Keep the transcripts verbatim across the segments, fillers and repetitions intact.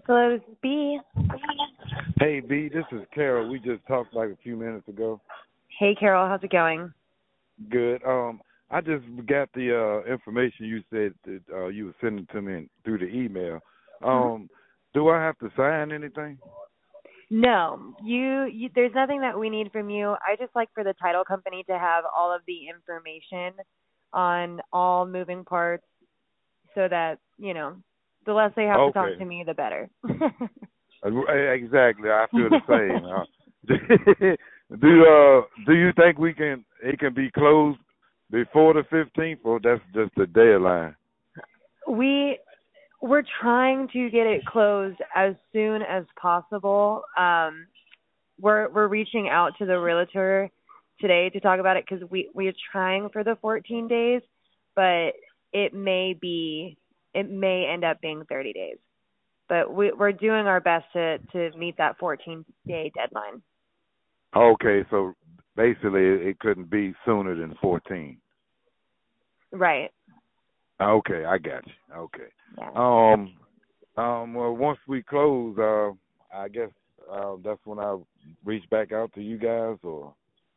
Hello, this is B. Hey, B, this is Carol. We just talked like a few minutes ago. Hey, Carol, how's it going? Good. Um, I just got the uh, information you said that uh, you were sending to me through the email. hmm Um, do I have to sign anything? No, you, you. There's nothing that we need from you. I just like for the title company to have all of the information on all moving parts, so that you know, the less they have to talk Okay. to me, the better. Uh, Exactly. I feel the same. Uh, do uh do you think we can it can be closed before the fifteenth, or that's just the deadline? we we're trying to get it closed as soon as possible. Um, we're we're reaching out to the realtor today to talk about it because we we're trying for the fourteen days, but it may be it may end up being thirty days. But we we're doing our best to to meet that fourteen day deadline. Okay, so basically it couldn't be sooner than fourteen. Right. Okay, I got you. Okay. Yeah. Um, um. Well, once we close, uh, I guess uh, that's when I reach back out to you guys, or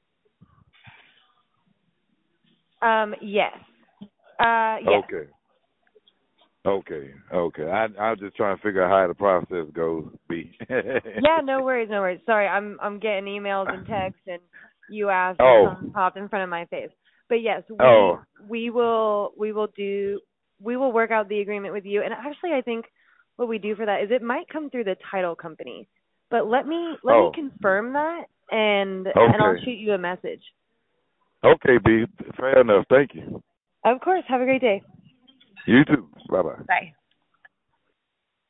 Um. Yes. Uh. Yes. okay, okay, okay. I I'll just try and figure out how the process goes. B. Yeah. No worries. No worries. Sorry. I'm I'm getting emails and texts, and you asked, and oh, something popped in front of my face. But yes, we oh, we will we will do we will work out the agreement with you. And actually, I think what we do for that is it might come through the title company. But let me let me oh. confirm that, and and I'll Okay, shoot you a message. okay, B. Fair enough. Thank you. Of course. Have a great day. You too. Bye bye. Bye.